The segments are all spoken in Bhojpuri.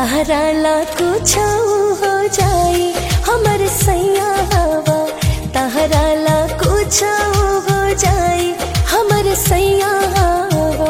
तहरा ला कुछ हो जाई हमर सैया हवा, तहरा ला कुछ हो जाई हमर सैया हवा।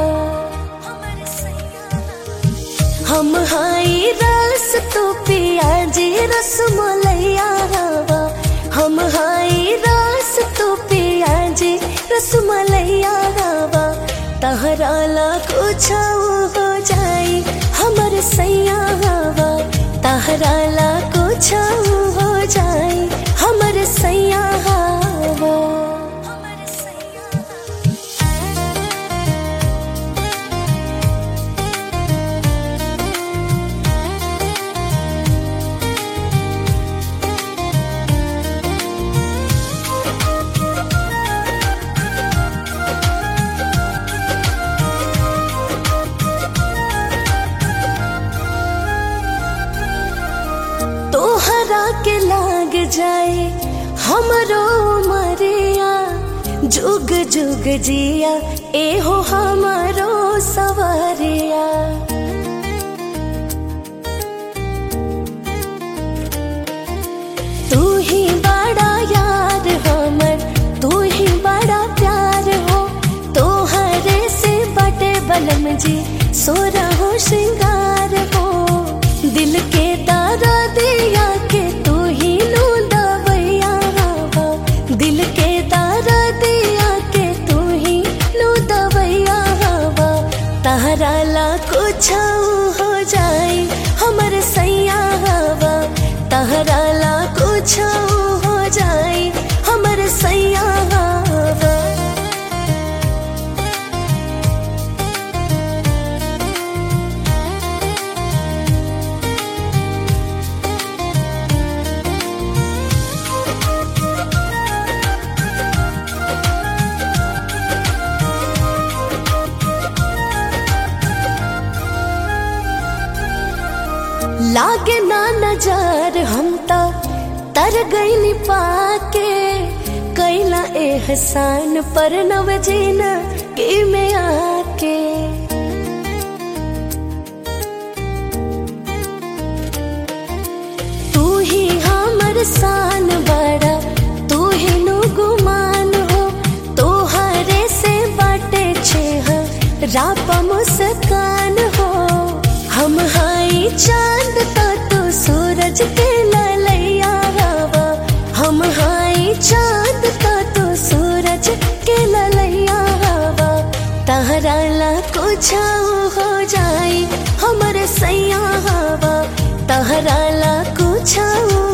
हम हाई रस तो पियाजी रसमलैया हवा, हम हाई रस तो पियाजी रसमलैया हवा। तहरा ला कुछ हो जाई हमर सैया हवा, तहरा ला कुछ हो जाई हमर सैया हवा। तोहरा के लाग जाए हमरो मरिया, जुग जुग जिया एहो हमरो सवरिया। तू ही बड़ा यार हमर, तू ही बड़ा प्यार हो, तोहरे से बटे बलम जी सोरा हो श्रृंगार हो। दिल के तारा दिया के तू ही लो दवैया हवा, दिल के तारा दिया के तू ही लो दवैया हवा। तहरा ला कुछ हो जाई हमर सैया हवा, तहरा ला कुछ हो जाई हमर सैया हवा। लागे ना नजर हम तो तर गईनी पाके, कैला एहसान पर नव जीना के में आके। तू ही हमर शान बड़ा, तू ही नु गुमान हो, तोहरे से बाटे छेह राप मुस्कान हो। हम हाई चांद तो सूरज के ललैया हवा, हम हाई चांद तो सूरज के ललैया हवा। तहरा ला कुछ हो जाई हमर सैया हवा, तहरा ला कुछ